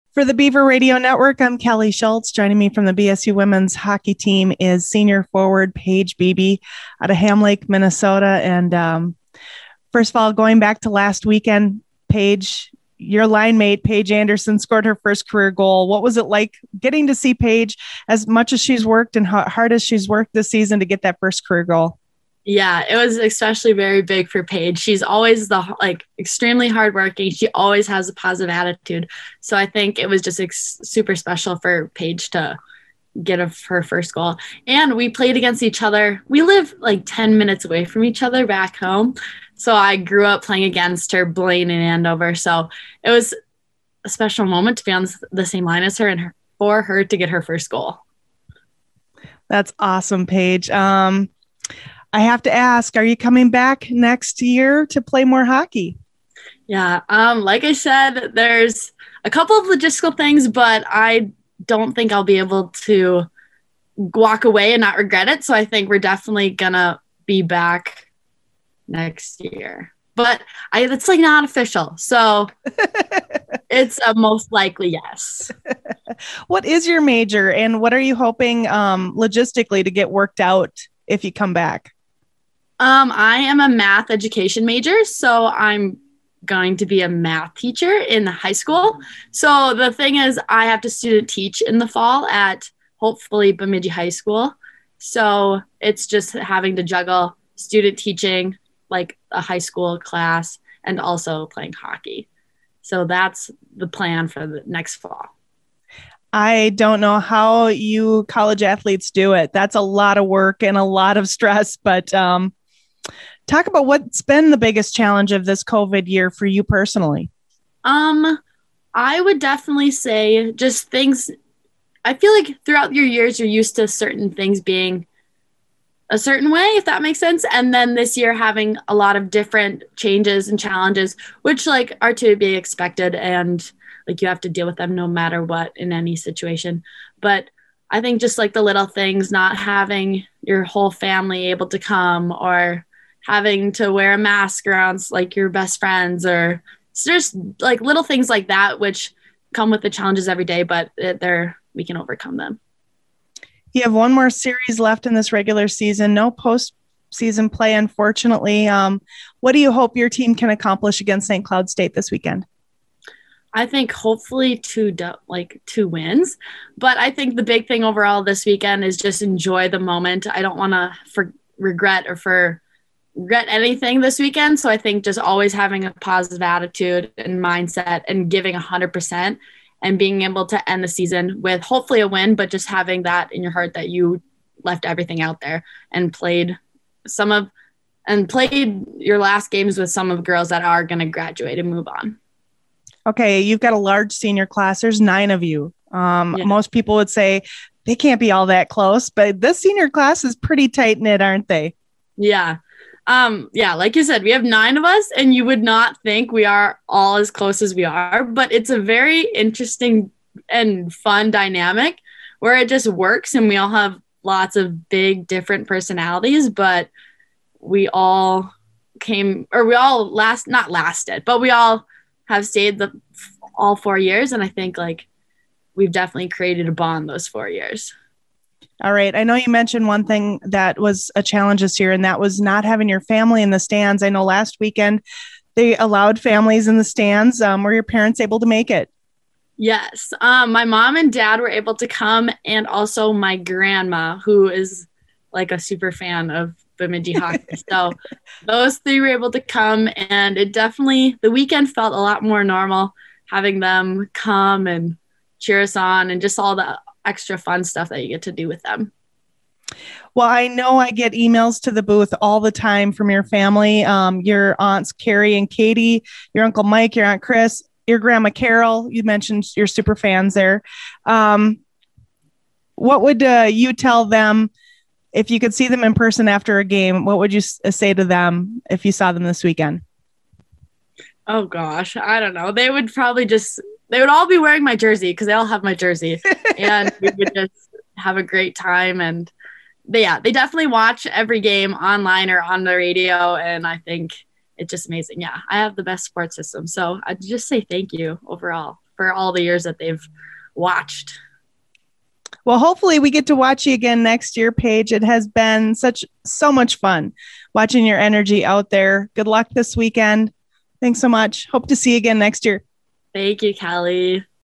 For the Beaver Radio Network, I'm Kelly Schultz. Joining me from the BSU women's hockey team is senior forward Paige Beebe out of Ham Lake, Minnesota. And first of all, going back to last weekend, Paige, your line mate, Paige Anderson, scored her first career goal. What was it like getting to see Paige, as much as she's worked and hard as she's worked this season, to get that first career goal? Yeah, it was especially very big for Paige. She's always extremely hardworking. She always has a positive attitude. So I think it was just super special for Paige to get her first goal. And we played against each other. We live like 10 minutes away from each other back home. So I grew up playing against her, Blaine and Andover. So it was a special moment to be on the same line as her and for her to get her first goal. That's awesome, Paige. I have to ask, are you coming back next year to play more hockey? Yeah. Like I said, there's a couple of logistical things, but I don't think I'll be able to walk away and not regret it. So I think we're definitely going to be back next year. But it's like not official. So it's a most likely yes. What is your major and what are you hoping logistically to get worked out if you come back? I am a math education major, so I'm going to be a math teacher in the high school. So the thing is, I have to student teach in the fall at hopefully Bemidji High School. So it's just having to juggle student teaching, like a high school class, and also playing hockey. So that's the plan for the next fall. I don't know how you college athletes do it. That's a lot of work and a lot of stress, but talk about what's been the biggest challenge of this COVID year for you personally. I would definitely say just things. I feel like throughout your years, you're used to certain things being a certain way, if that makes sense. And then this year having a lot of different changes and challenges, which are to be expected. And you have to deal with them no matter what in any situation. But I think just the little things, not having your whole family able to come or having to wear a mask around your best friends, or just little things like that, which come with the challenges every day, but we can overcome them. You have one more series left in this regular season, no postseason play, unfortunately. What do you hope your team can accomplish against St. Cloud State this weekend? I think hopefully two wins, but I think the big thing overall this weekend is just enjoy the moment. I don't want to regret anything this weekend. So I think just always having a positive attitude and mindset and giving 100% and being able to end the season with hopefully a win, but just having that in your heart that you left everything out there and played your last games with some of the girls that are going to graduate and move on. Okay, you've got a large senior class. There's 9 of you. Yeah. Most people would say they can't be all that close, but this senior class is pretty tight-knit, aren't they? Yeah. Like you said, we have 9 of us, and you would not think we are all as close as we are, but it's a very interesting and fun dynamic where it just works, and we all have lots of big, different personalities, but we all have stayed all 4 years. And I think we've definitely created a bond those 4 years. All right. I know you mentioned one thing that was a challenge this year, and that was not having your family in the stands. I know last weekend they allowed families in the stands. Were your parents able to make it? Yes. My mom and dad were able to come, and also my grandma, who is a super fan of Bemidji hockey. So those 3 were able to come, and the weekend felt a lot more normal, having them come and cheer us on and just all the extra fun stuff that you get to do with them. Well, I know I get emails to the booth all the time from your family, your aunts Carrie and Katie, your uncle Mike, your aunt Chris, your grandma Carol. You mentioned you're super fans there. What would you tell them if you could see them in person after a game? What would you say to them if you saw them this weekend? Oh gosh, I don't know. They would all be wearing my jersey because they all have my jersey, and we would just have a great time. And they definitely watch every game online or on the radio, and I think it's just amazing. Yeah, I have the best support system, so I'd just say thank you overall for all the years that they've watched. Well, hopefully we get to watch you again next year, Paige. It has been so much fun watching your energy out there. Good luck this weekend. Thanks so much. Hope to see you again next year. Thank you, Callie.